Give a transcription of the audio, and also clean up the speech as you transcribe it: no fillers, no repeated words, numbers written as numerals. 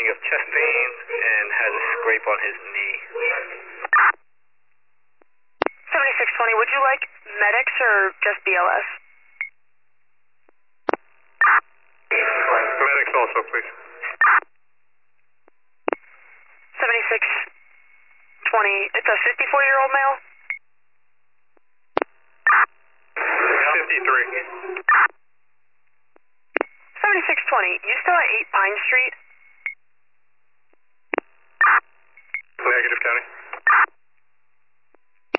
complaining of chest pain and has a scrape on his knee. 7620, would you like medics or just BLS? Medics also, please. 7620, it's a 54-year-old male? 53. 7620, you still at 8 Pine Street?